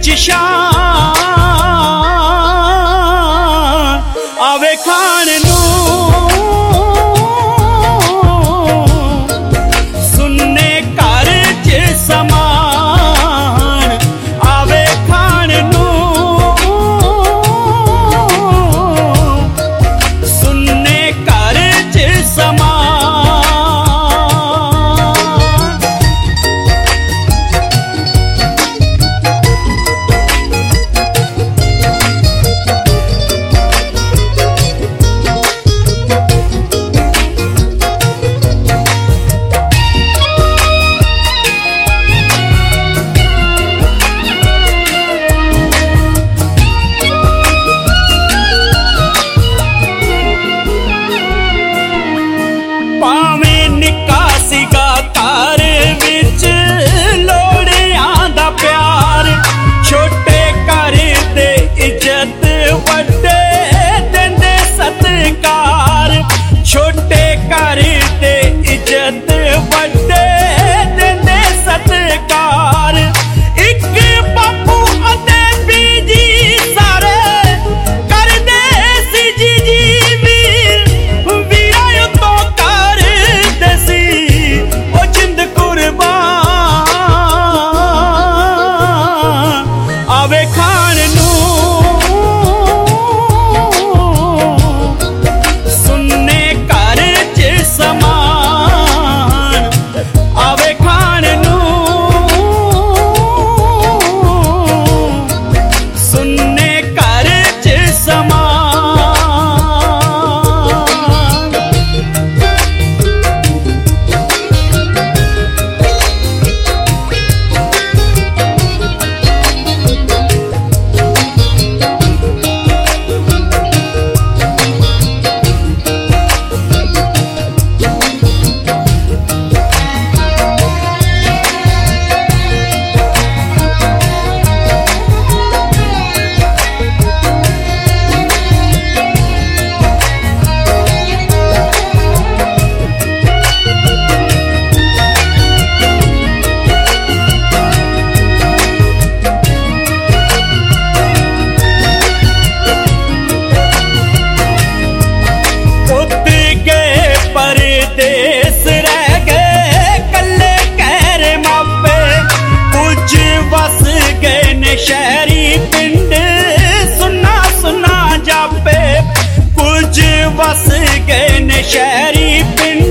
विच शान आवे खान नू सुन्ने घर च समान आवे खान नू सुन्ने घर च समान। भावें निक्का सीगा घर विच लोड़ियां दा प्यार, छोटे घर दे इज्जत वड्डे देंदे सत्कार, छोटे घर दे इज्जत वड्डे देंदे सत्कार। इक बापू अते बीजी सारे करदे सी जी वीर वीरा तो आवे खान नू सुन्ने घर च समान आवे खान नू सुन्ने घर च समान। परदेस रह गए कल्ले कहरे मापे, कुछ वस गए ने शहरी पिंड सुना सुना जापे, कुछ वस गए ने शहरी पिंड